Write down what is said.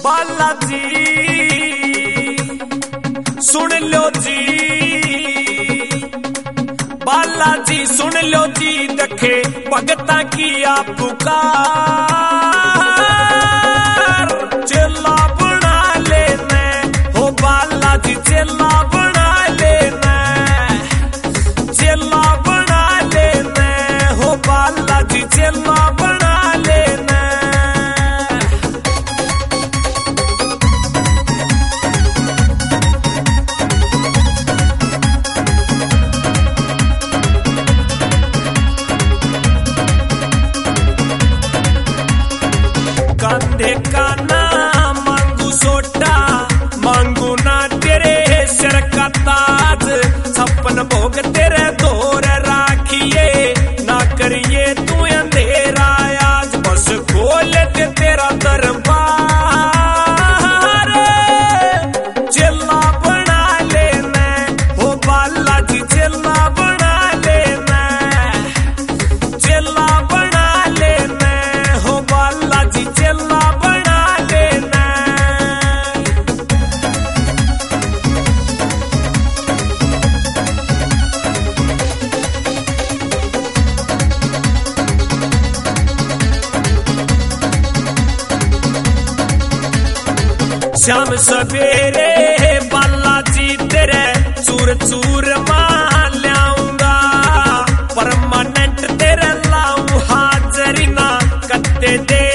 बालाजी सुन लो जी, बालाजी सुन लो जी, देखे भगता की आप पुकार। चेला बना लेना हो बालाजी, चेला बना लेना, चेला बना लेना हो बालाजी, चेला बना लेना। कंधे का ना मांगू सोटा, मांगू ना तेरे सिर का ताज, छप्पन भोग तेरे दूर राखिए, ना करिए तू अंधेरा आज, बस खोल दे तेरा दरबार। चेला बना लेना हो बालाजी, चेला बना लेना, चेला बना लेना हो बालाजी, चेला बना लेना। शाम सवेरे बालाजी तेरे चूर चूर मान लाऊंगा, परमानेंट तेरे लाऊं हाजरी ना कत्ते दे